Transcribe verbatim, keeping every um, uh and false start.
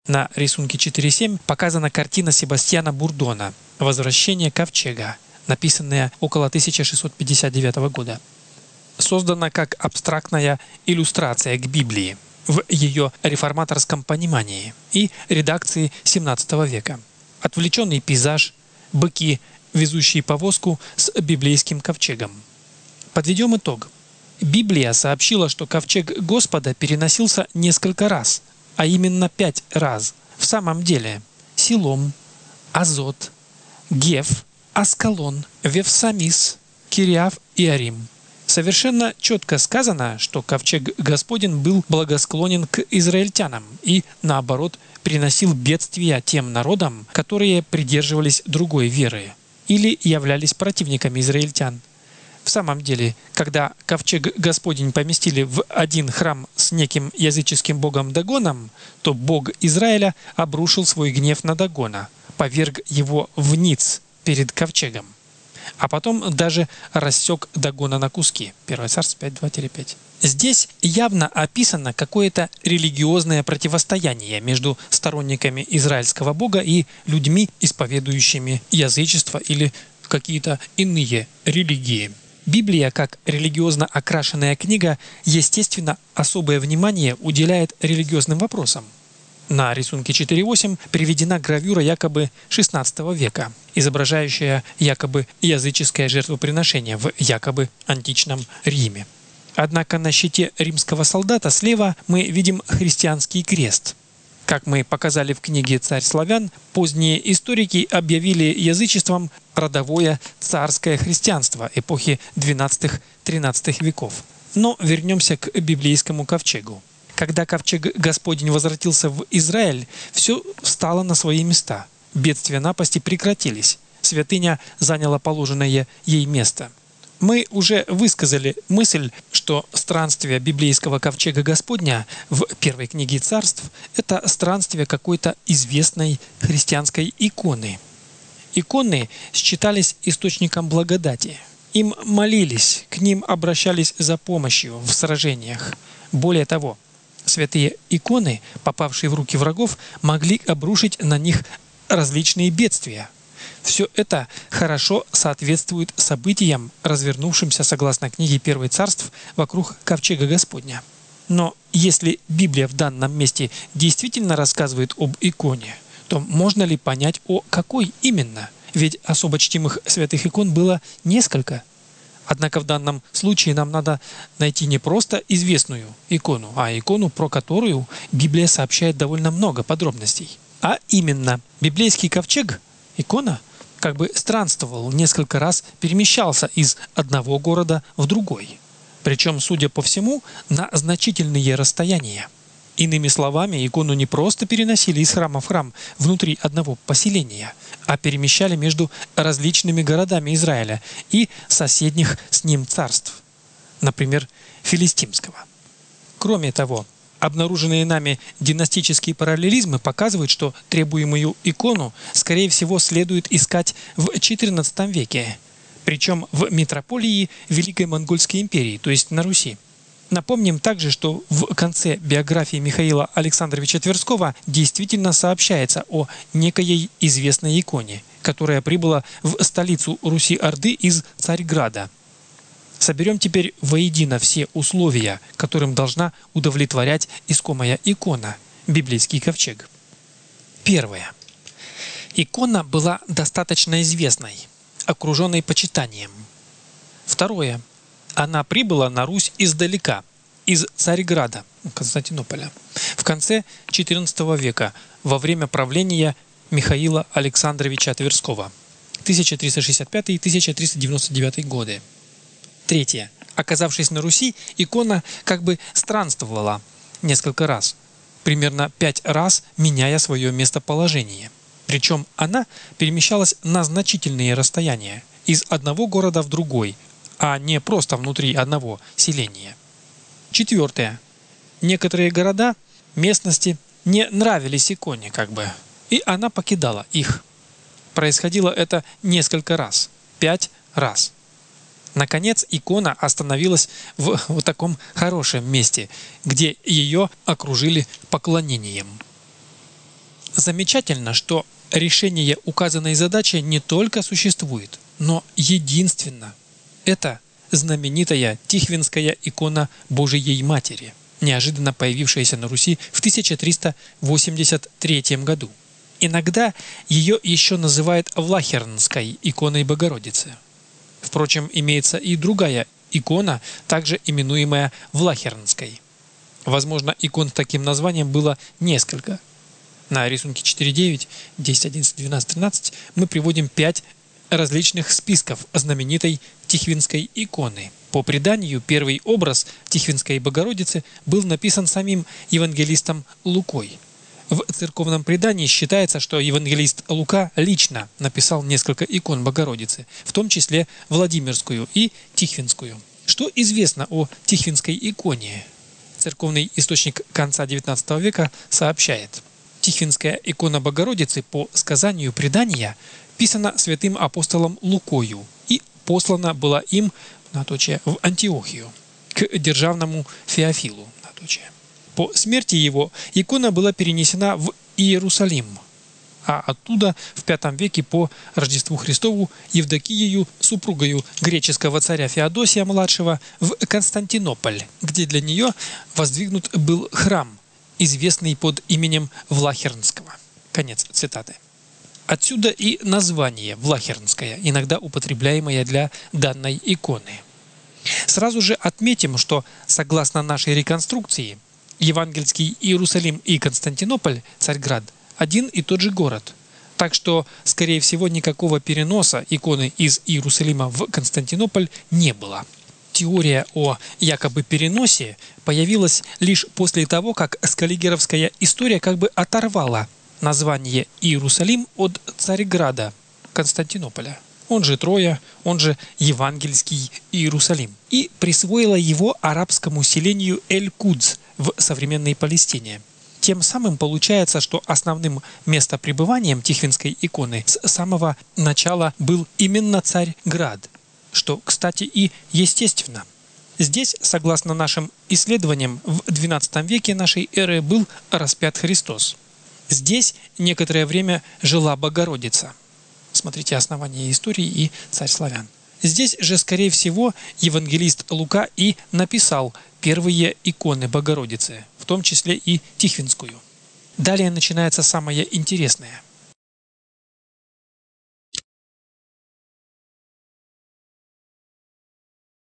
На рисунке четыре семь показана картина Себастьяна Бурдона «Возвращение ковчега», написанная около тысяча шестьсот пятьдесят девятого года. Создана как абстрактная иллюстрация к Библии в ее реформаторском понимании и редакции семнадцатого века. Отвлеченный пейзаж, быки, везущие повозку с библейским ковчегом. Подведем итог. Библия сообщила, что ковчег Господа переносился несколько раз, а именно пять раз. В самом деле Силом, Азот, Гев, Аскалон, Вевсамис, Кириаф и Арим. Совершенно четко сказано, что ковчег Господень был благосклонен к израильтянам и, наоборот, приносил бедствия тем народам, которые придерживались другой веры или являлись противниками израильтян. В самом деле, когда ковчег Господень поместили в один храм с неким языческим богом Дагоном, то бог Израиля обрушил свой гнев на Дагона, поверг его в ниц перед ковчегом, а потом даже рассек Дагона на куски. первое Царств пять два пять. Здесь явно описано какое-то религиозное противостояние между сторонниками израильского бога и людьми, исповедующими язычество или какие-то иные религии. Библия, как религиозно окрашенная книга, естественно, особое внимание уделяет религиозным вопросам. На рисунке четыре восемь приведена гравюра якобы шестнадцатого века, изображающая якобы языческое жертвоприношение в якобы античном Риме. Однако на щите римского солдата слева мы видим христианский крест. Как мы показали в книге «Царь славян», поздние историки объявили язычеством родовое царское христианство эпохи двенадцатого-тринадцатого веков. Но вернемся к библейскому ковчегу. Когда ковчег Господень возвратился в Израиль, все встало на свои места. Бедствия напасти прекратились. Святыня заняла положенное ей место. Мы уже высказали мысль, что странствие библейского ковчега Господня в первой книге Царств – это странствие какой-то известной христианской иконы. Иконы считались источником благодати. Им молились, к ним обращались за помощью в сражениях. Более того, святые иконы, попавшие в руки врагов, могли обрушить на них различные бедствия. Все это хорошо соответствует событиям, развернувшимся, согласно книге первое Царств, вокруг ковчега Господня. Но если Библия в данном месте действительно рассказывает об иконе, то можно ли понять, о какой именно? Ведь особо чтимых святых икон было несколько. Однако в данном случае нам надо найти не просто известную икону, а икону, про которую Библия сообщает довольно много подробностей. А именно, библейский ковчег, икона, как бы странствовал, несколько раз перемещался из одного города в другой. Причем, судя по всему, на значительные расстояния. Иными словами, икону не просто переносили из храма в храм внутри одного поселения, а перемещали между различными городами Израиля и соседних с ним царств, например, филистимского. Кроме того, обнаруженные нами династические параллелизмы показывают, что требуемую икону, скорее всего, следует искать в четырнадцатом веке, причем в метрополии Великой Монгольской империи, то есть на Руси. Напомним также, что в конце биографии Михаила Александровича Тверского действительно сообщается о некой известной иконе, которая прибыла в столицу Руси-Орды из Царьграда. Соберем теперь воедино все условия, которым должна удовлетворять искомая икона, библейский ковчег. Первое. Икона была достаточно известной, окруженной почитанием. Второе. Она прибыла на Русь издалека, из Царьграда, Константинополя, в конце четырнадцатого века, во время правления Михаила Александровича Тверского, тысяча триста шестьдесят пятый — тысяча триста девяносто девятый годы. Третье. Оказавшись на Руси, икона как бы странствовала несколько раз, примерно пять раз меняя свое местоположение. Причем она перемещалась на значительные расстояния, из одного города в другой, а не просто внутри одного селения. Четвертое. Некоторые города, местности не нравились иконе как бы, и она покидала их. Происходило это несколько раз, пять раз. Наконец, икона остановилась в вот таком хорошем месте, где ее окружили поклонением. Замечательно, что решение указанной задачи не только существует, но единственно. Это знаменитая Тихвинская икона Божией Матери, неожиданно появившаяся на Руси в тысяча триста восемьдесят третьем году. Иногда ее еще называют Влахернской иконой Богородицы. Впрочем, имеется и другая икона, также именуемая Влахернской. Возможно, икон с таким названием было несколько. На рисунке четыре девять, десять, одиннадцать, двенадцать, тринадцать мы приводим пять различных списков знаменитой Тихвинской иконы. По преданию, первый образ Тихвинской Богородицы был написан самим евангелистом Лукой. В церковном предании считается, что евангелист Лука лично написал несколько икон Богородицы, в том числе Владимирскую и Тихвинскую. Что известно о Тихвинской иконе? Церковный источник конца девятнадцатого века сообщает: Тихвинская икона Богородицы по сказанию предания писана святым апостолом Лукою и послана была им, наточие, в Антиохию, к державному Феофилу, наточие. По смерти его икона была перенесена в Иерусалим, а оттуда в пятом веке по Рождеству Христову Евдокиею, супругою греческого царя Феодосия-младшего, в Константинополь, где для нее воздвигнут был храм, известный под именем Влахернского. Конец цитаты. Отсюда и название Влахернская, иногда употребляемое для данной иконы. Сразу же отметим, что согласно нашей реконструкции, евангельский Иерусалим и Константинополь, Царьград, один и тот же город. Так что, скорее всего, никакого переноса иконы из Иерусалима в Константинополь не было. Теория о якобы переносе появилась лишь после того, как скаллигеровская история как бы оторвала название Иерусалим от Царьграда, Константинополя, он же Троя, он же евангельский Иерусалим, и присвоила его арабскому селению Эль-Кудс в современной Палестине. Тем самым получается, что основным местопребыванием Тихвинской иконы с самого начала был именно Царьград, что, кстати, и естественно. Здесь, согласно нашим исследованиям, в двенадцатом веке нашей эры был распят Христос. Здесь некоторое время жила Богородица. Смотрите «Основание истории» и «Царь славян». Здесь же, скорее всего, евангелист Лука и написал первые иконы Богородицы, в том числе и Тихвинскую. Далее начинается самое интересное.